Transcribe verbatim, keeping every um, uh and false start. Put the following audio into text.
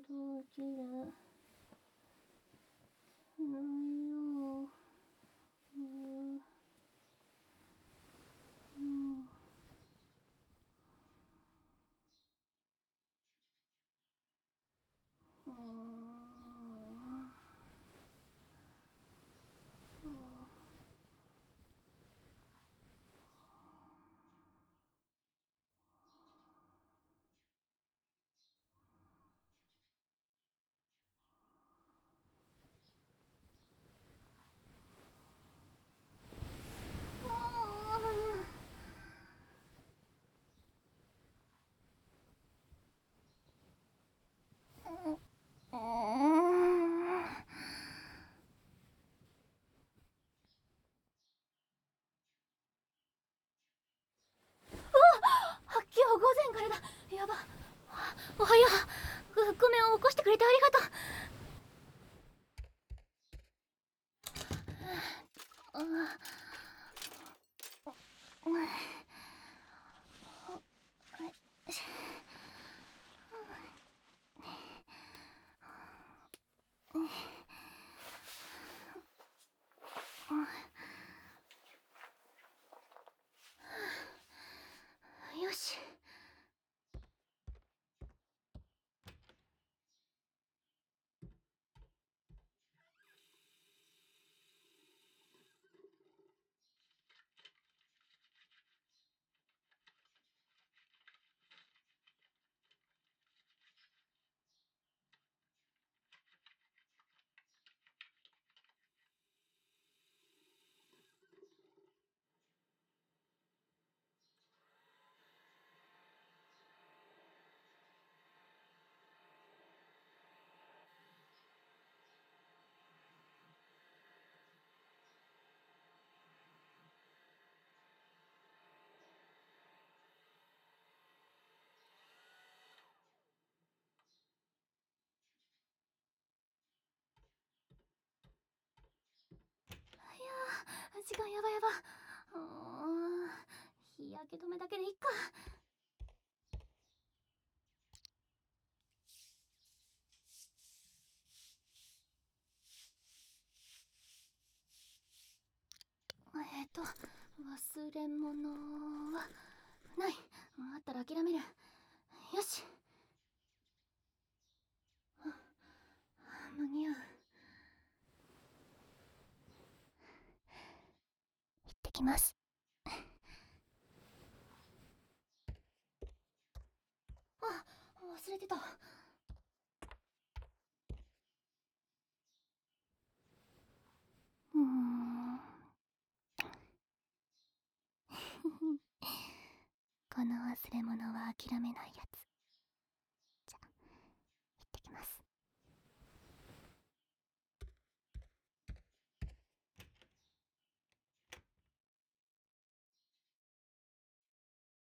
どちらのよううんうん今日午前からだ。やば。おはよう。ごめん、起こしてくれてありがとう。よし。時間やばやば。うーん、日焼け止めだけでいっか。えっと忘れ物はない。あったら諦める。よし。間に合う。行ってきます。あ、忘れてた。うーんこの忘れ物は諦めないやつ。